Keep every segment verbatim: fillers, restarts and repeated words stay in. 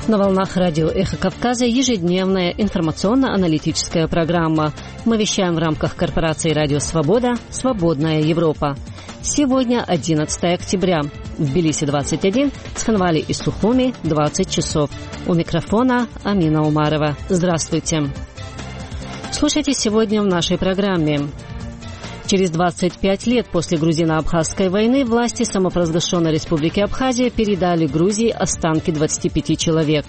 На волнах радио «Эхо Кавказа» ежедневная информационно-аналитическая программа. Мы вещаем в рамках корпорации «Радио Свобода. Свободная Европа». Сегодня одиннадцатое октября. В Тбилиси двадцать один, в Цхинвале и Сухуми двадцать часов. У микрофона Амина Умарова. Здравствуйте. Слушайте сегодня в нашей программе. Через двадцать пять лет после грузино-абхазской войны власти самопровозглашенной республики Абхазия передали Грузии останки двадцати пяти человек.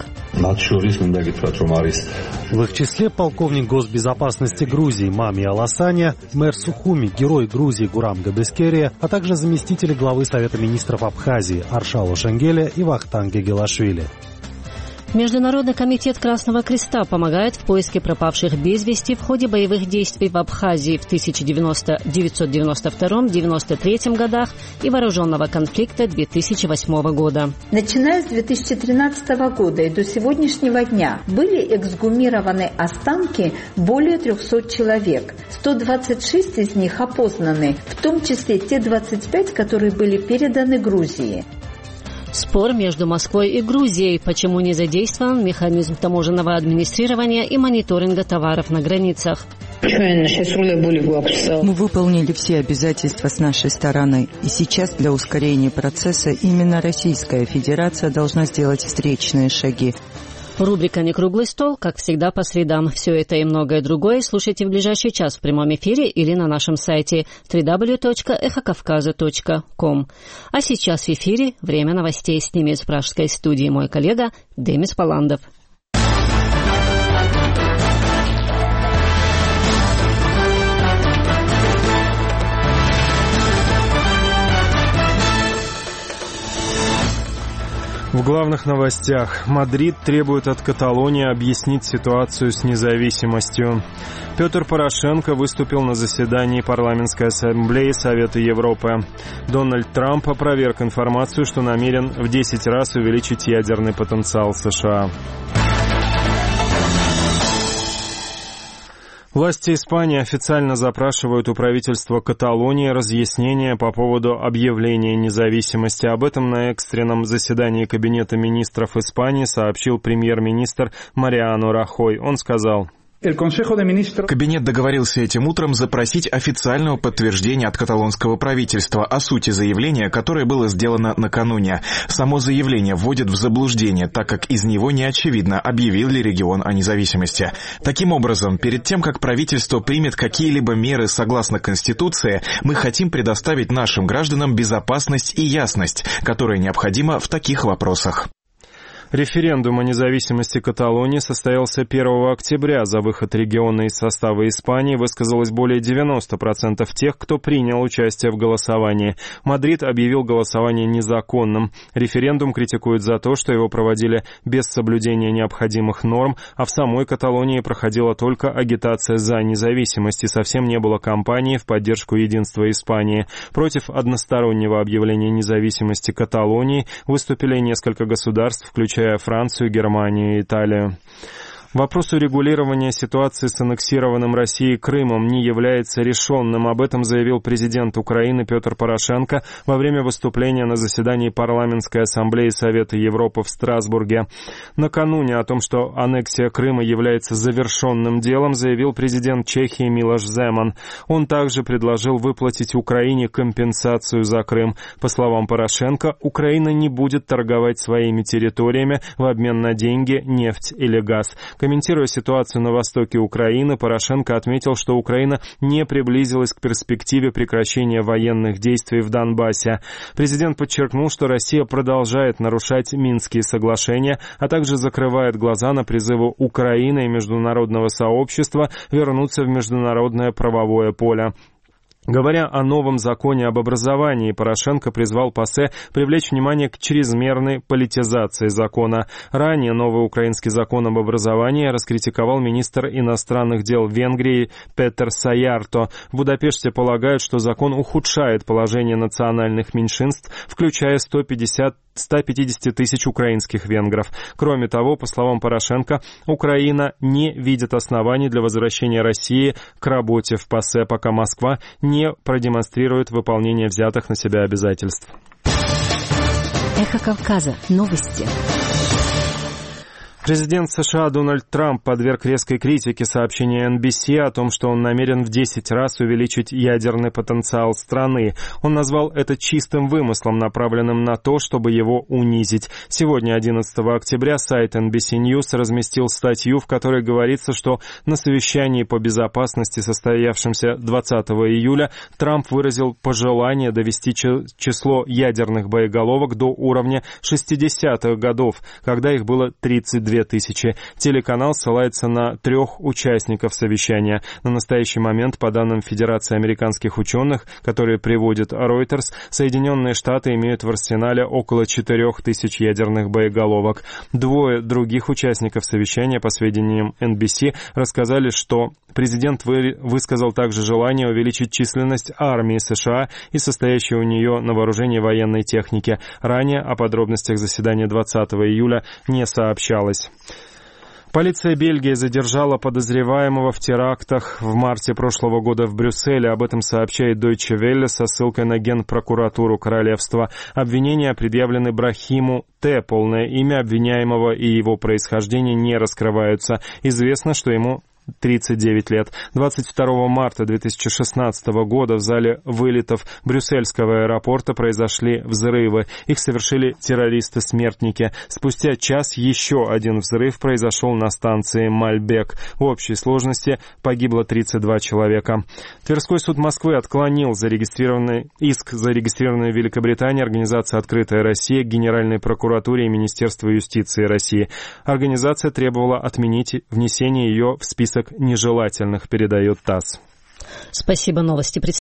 В их числе полковник госбезопасности Грузии Мами Аласаня, мэр Сухуми, герой Грузии Гурам Габескерия, а также заместители главы Совета министров Абхазии Аршало Шенгеля и Вахтанг Гегелашвили. Международный комитет Красного Креста помогает в поиске пропавших без вести в ходе боевых действий в Абхазии в тысяча девятьсот девяносто втором — девяносто третьем годах и вооруженного конфликта две тысячи восьмого года. Начиная с две тысячи тринадцатого года и до сегодняшнего дня были эксгумированы останки более трехсот человек. сто двадцать шесть из них опознаны, в том числе те двадцать пять, которые были переданы Грузии. Спор между Москвой и Грузией, почему не задействован механизм таможенного администрирования и мониторинга товаров на границах. Мы выполнили все обязательства с нашей стороны, и сейчас для ускорения процесса именно Российская Федерация должна сделать встречные шаги. Рубрика «Не круглый стол», как всегда, по средам. Все это и многое другое слушайте в ближайший час в прямом эфире или на нашем сайте дабл ю дабл ю дабл ю точка эхо кавказа точка ком. А сейчас в эфире время новостей. С ними из пражской студии мой коллега Демис Паландов. В главных новостях. Мадрид требует от Каталонии объяснить ситуацию с независимостью. Петр Порошенко выступил на заседании парламентской ассамблеи Совета Европы. Дональд Трамп опроверг информацию, что намерен в десять раз увеличить ядерный потенциал США. Власти Испании официально запрашивают у правительства Каталонии разъяснения по поводу объявления независимости. Об этом на экстренном заседании Кабинета министров Испании сообщил премьер-министр Мариано Рахой. Он сказал: Кабинет договорился этим утром запросить официального подтверждения от каталонского правительства о сути заявления, которое было сделано накануне. Само заявление вводит в заблуждение, так как из него не очевидно, объявил ли регион о независимости. Таким образом, перед тем, как правительство примет какие-либо меры согласно Конституции, мы хотим предоставить нашим гражданам безопасность и ясность, которая необходима в таких вопросах. Референдум о независимости Каталонии состоялся первого октября. За выход региона из состава Испании высказалось более девяносто процентов тех, кто принял участие в голосовании. Мадрид объявил голосование незаконным. Референдум критикуют за то, что его проводили без соблюдения необходимых норм, а в самой Каталонии проходила только агитация за независимость и совсем не было кампании в поддержку единства Испании. Против одностороннего объявления независимости Каталонии выступили несколько государств, включая Францию, Германию и Италию. Вопрос урегулирования ситуации с аннексированным Россией Крымом не является решенным. Об этом заявил президент Украины Петр Порошенко во время выступления на заседании парламентской ассамблеи Совета Европы в Страсбурге. Накануне о том, что аннексия Крыма является завершенным делом, заявил президент Чехии Милош Земан. Он также предложил выплатить Украине компенсацию за Крым. По словам Порошенко, Украина не будет торговать своими территориями в обмен на деньги, нефть или газ. Комментируя ситуацию на востоке Украины, Порошенко отметил, что Украина не приблизилась к перспективе прекращения военных действий в Донбассе. Президент подчеркнул, что Россия продолжает нарушать Минские соглашения, а также закрывает глаза на призывы Украины и международного сообщества вернуться в международное правовое поле. Говоря о новом законе об образовании, Порошенко призвал ПАСЕ привлечь внимание к чрезмерной политизации закона. Ранее новый украинский закон об образовании раскритиковал министр иностранных дел Венгрии Петер Саярто. В Будапеште полагают, что закон ухудшает положение национальных меньшинств, включая сто пятьдесят тысяч украинских венгров. Кроме того, по словам Порошенко, Украина не видит оснований для возвращения России к работе в ПАСЕ, пока Москва не продемонстрирует выполнение взятых на себя обязательств. Эхо Кавказа. Новости. Президент США Дональд Трамп подверг резкой критике сообщения эн би си о том, что он намерен в десять раз увеличить ядерный потенциал страны. Он назвал это чистым вымыслом, направленным на то, чтобы его унизить. Сегодня, одиннадцатого октября, сайт эн би си News разместил статью, в которой говорится, что на совещании по безопасности, состоявшемся двадцатого июля, Трамп выразил пожелание довести число ядерных боеголовок до уровня шестидесятых годов, когда их было тридцать две тысячи. Телеканал ссылается на трех участников совещания. На настоящий момент, по данным Федерации американских ученых, которые приводит Reuters, Соединенные Штаты имеют в арсенале около четырех тысяч ядерных боеголовок. Двое других участников совещания, по сведениям эн би си, рассказали, что президент высказал также желание увеличить численность армии США и состоящей у нее на вооружении военной техники. Ранее о подробностях заседания двадцатого июля не сообщалось. Полиция Бельгии задержала подозреваемого в терактах в марте прошлого года в Брюсселе. Об этом сообщает Deutsche Welle со ссылкой на Генпрокуратуру Королевства. Обвинения предъявлены Брахиму Т. Полное имя обвиняемого и его происхождение не раскрываются. Известно, что ему тридцать девять лет. двадцать второго марта две тысячи шестнадцатого года в зале вылетов Брюссельского аэропорта произошли взрывы. Их совершили террористы-смертники. Спустя час еще один взрыв произошел на станции Мальбек. В общей сложности погибло тридцать два человека. Тверской суд Москвы отклонил зарегистрированный иск, зарегистрированный в Великобритании организация «Открытая Россия» к Генеральной прокуратуре и Министерству юстиции России. Организация требовала отменить внесение ее в список нежелательных, передает ТАСС. Спасибо, новости.